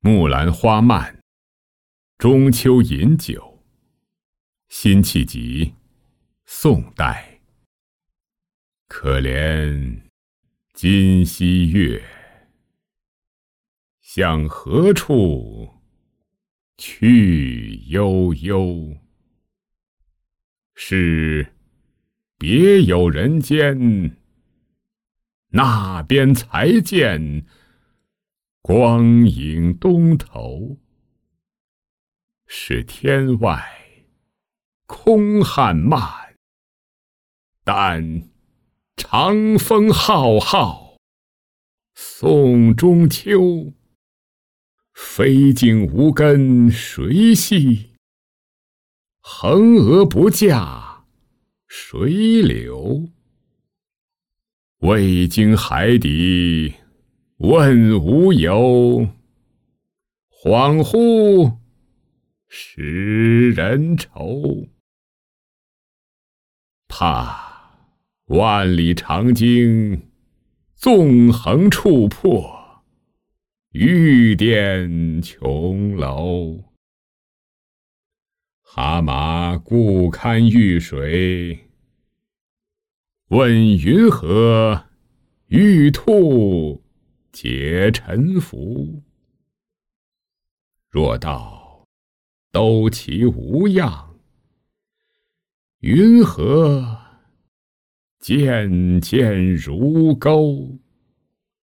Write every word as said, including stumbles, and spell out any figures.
木兰花漫，中秋饮酒。辛弃疾，宋代。可怜今夕月，向何处去悠悠？是别有人间，那边才见光影东头。是天外空汉漫，但长风浩浩送中秋。飞径无根谁系？横额不架谁留？未经海底问无由，恍惚使人愁。怕万里长鲸纵横触破，玉殿琼楼。蛤蟆顾看玉水，问云何玉兔解沉浮？若道兜其无恙，云何渐渐如钩？